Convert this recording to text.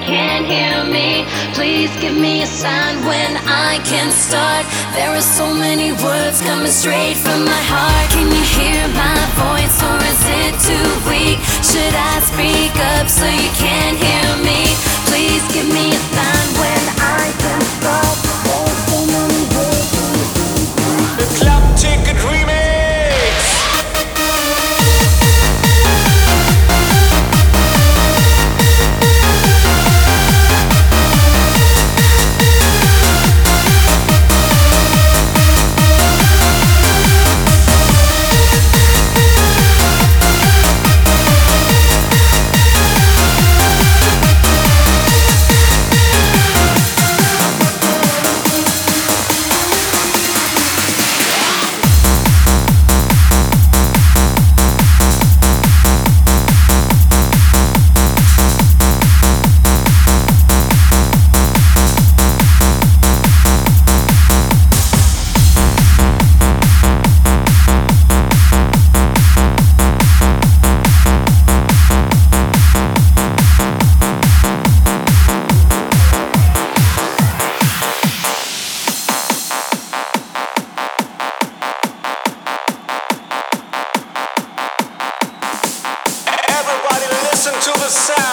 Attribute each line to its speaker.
Speaker 1: can't hear me. Please give me a sign when I can start. There are so many words coming straight from my heart. Can you hear my voice or is it too weak? Should I speak up so you can't hear me? Please give me a sign when I can start. There are so many words.
Speaker 2: The Club Ticket Remix. Listen to the sound.